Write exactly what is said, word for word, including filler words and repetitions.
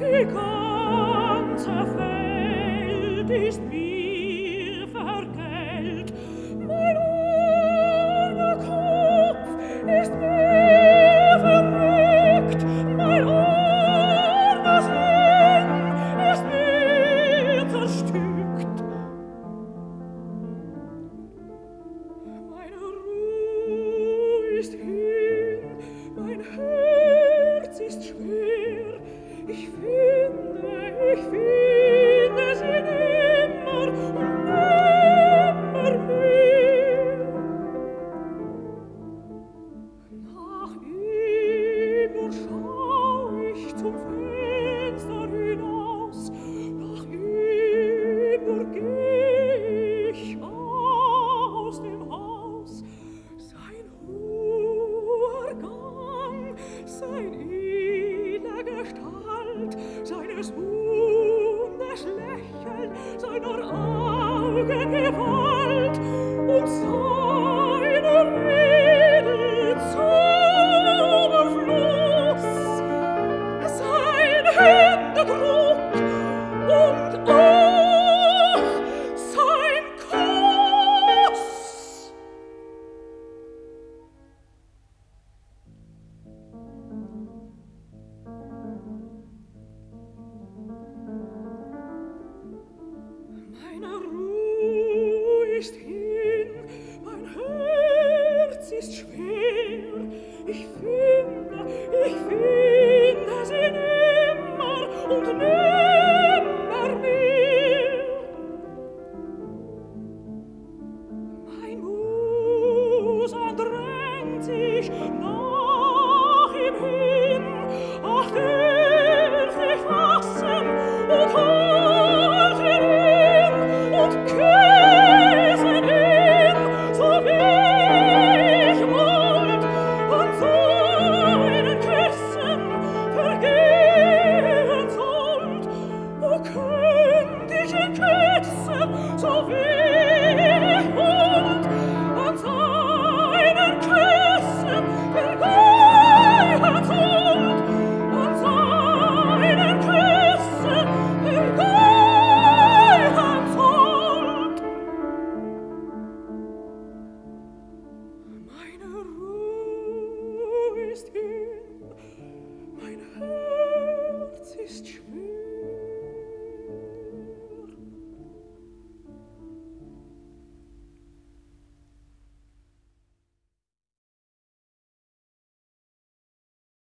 Die ganze Welt ist mir vergällt. Mein armer Kopf ist mir verrückt. Mein armer Sinn ist mir zerstückt. Meine Ruhe ist hin, mein Herz ist schwer. Ich finde, ich finde sie nimmer und nimmer mehr. Nach ihm nur schau ich zum Fenster hinaus, nach ihm nur geh ich aus dem Haus. Sein hoher Gang, sein edle Gestalt, seines Hundes Lächeln, seiner Augen Gewalt und seiner Rede Zauberfluss, sein Händedruck und auch sein Kuss. Meine Ruhe ist hin, mein Herz ist schwer. Ich finde, ich finde sie nimmer und nimmer